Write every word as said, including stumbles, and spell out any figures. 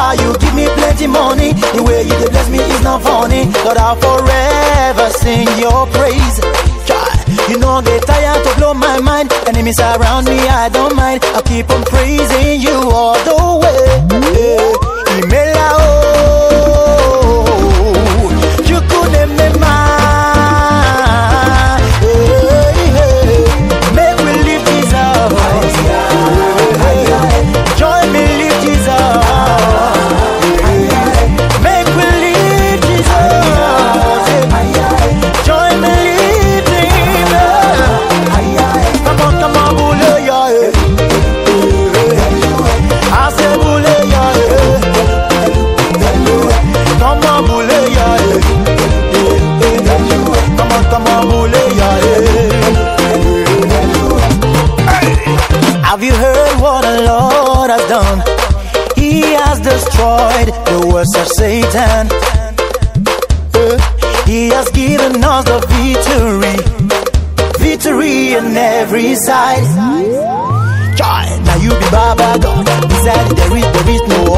how you give me plenty money. The way you dey bless me is not funny. Lord, I'll forever sing your praise. You know get tired to blow my mind. Enemies around me, I don't mind. I'll keep on praising you all the way. Yeah. Imela oh, you couldn't make mine. Hey, hey. Make we lift Jesus. Join me lift Jesus. Make we lift Jesus. Join me lift Him. Come on, come on, bule ya. I say bule ya. Come on, bule ya. Come on, come on, bule ya. Have you heard what the Lord has done? He has destroyed the works of Satan. He has given us the victory, victory on every side. Now you be Baba God. Beside there is, there is no